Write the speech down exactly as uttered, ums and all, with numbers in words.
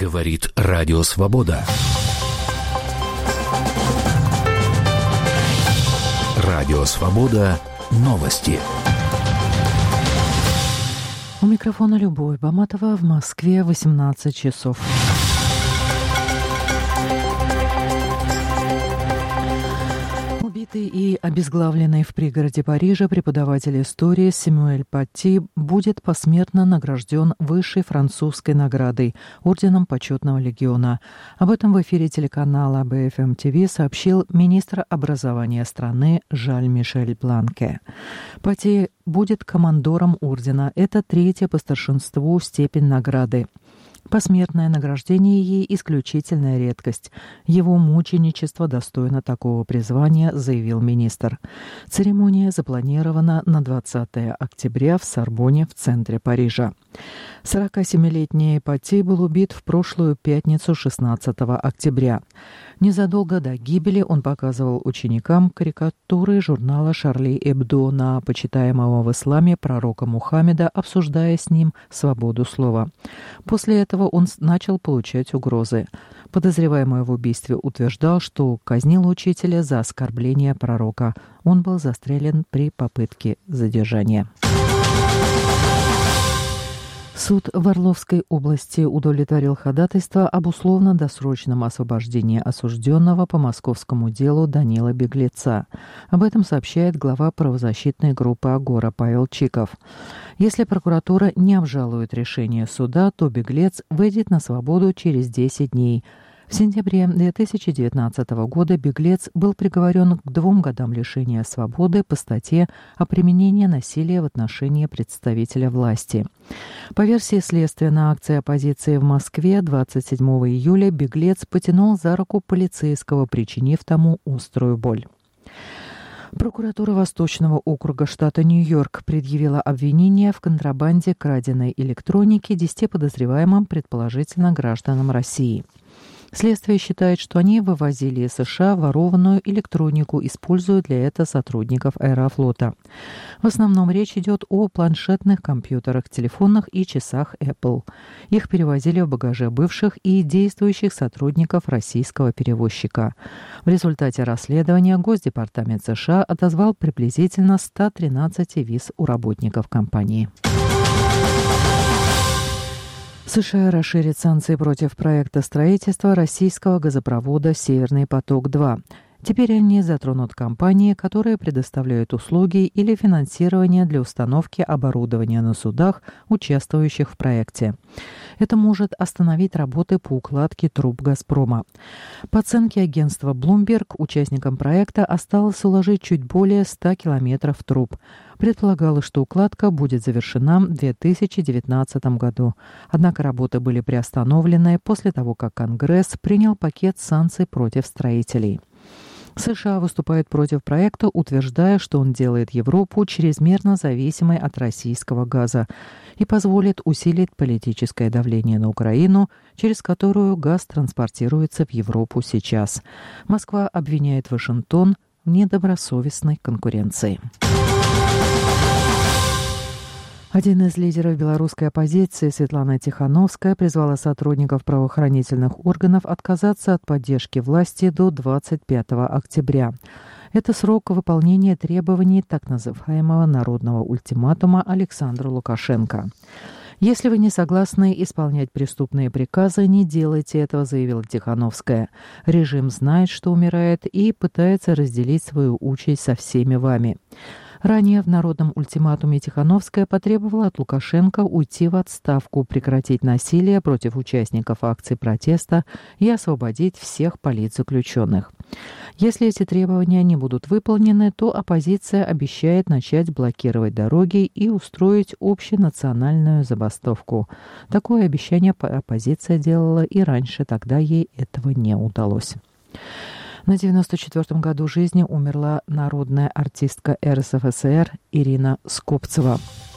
Говорит Радио Свобода. Радио Свобода. Новости. У микрофона Любовь Баматова. В Москве восемнадцать часов. Убитый и обезглавленный в пригороде Парижа преподаватель истории Сэмюэль Пати будет посмертно награжден высшей французской наградой – Орденом Почетного легиона. Об этом в эфире телеканала бэ эф эм ти ви сообщил министр образования страны Жаль-Мишель Бланке. Пати будет командором ордена. Это третья по старшинству степень награды. Посмертное награждение ей – исключительная редкость. Его мученичество достойно такого призвания, заявил министр. Церемония запланирована на двадцатое октября в Сорбонне в центре Парижа. сорокасемилетний Пати был убит в прошлую пятницу, шестнадцатого октября. Незадолго до гибели он показывал ученикам карикатуры журнала «Шарли Эбдо» на почитаемого в исламе пророка Мухаммеда, обсуждая с ним свободу слова. После этого он начал получать угрозы. Подозреваемый в убийстве утверждал, что казнил учителя за оскорбление пророка. Он был застрелен при попытке задержания. Суд в Орловской области удовлетворил ходатайство об условно-досрочном освобождении осужденного по московскому делу Данила Беглеца. Об этом сообщает глава правозащитной группы «Агора» Павел Чиков. Если прокуратура не обжалует решение суда, то Беглец выйдет на свободу через десять дней. В сентябре две тысячи девятнадцатого года Беглец был приговорен к двум годам лишения свободы по статье о применении насилия в отношении представителя власти. По версии следствия, на акции оппозиции в Москве двадцать седьмого июля Беглец потянул за руку полицейского, причинив тому острую боль. Прокуратура Восточного округа штата Нью-Йорк предъявила обвинение в контрабанде краденой электроники десяти подозреваемым, предположительно гражданам России. Следствие считает, что они вывозили из США ворованную электронику, используя для этого сотрудников Аэрофлота. В основном речь идет о планшетных компьютерах, телефонах и часах Apple. Их перевозили в багаже бывших и действующих сотрудников российского перевозчика. В результате расследования Госдепартамент США отозвал приблизительно сто тринадцать виз у работников компании. США расширит санкции против проекта строительства российского газопровода «Северный поток-два». Теперь они затронут компании, которые предоставляют услуги или финансирование для установки оборудования на судах, участвующих в проекте. Это может остановить работы по укладке труб «Газпрома». По оценке агентства Bloomberg, участникам проекта осталось уложить чуть более ста километров труб. Предполагалось, что укладка будет завершена в две тысячи девятнадцатом году. Однако работы были приостановлены после того, как Конгресс принял пакет санкций против строителей. США выступает против проекта, утверждая, что он делает Европу чрезмерно зависимой от российского газа и позволит усилить политическое давление на Украину, через которую газ транспортируется в Европу сейчас. Москва обвиняет Вашингтон в недобросовестной конкуренции. Один из лидеров белорусской оппозиции, Светлана Тихановская, призвала сотрудников правоохранительных органов отказаться от поддержки власти до двадцать пятого октября. Это срок выполнения требований так называемого народного ультиматума Александру Лукашенко. «Если вы не согласны исполнять преступные приказы, не делайте этого», — заявила Тихановская. «Режим знает, что умирает, и пытается разделить свою участь со всеми вами». Ранее в народном ультиматуме Тихановская потребовала от Лукашенко уйти в отставку, прекратить насилие против участников акций протеста и освободить всех политзаключенных. Если эти требования не будут выполнены, то оппозиция обещает начать блокировать дороги и устроить общенациональную забастовку. Такое обещание оппозиция делала и раньше, тогда ей этого не удалось. На девяносто четвёртом году жизни умерла народная артистка эр эс эф эс эр Ирина Скопцева.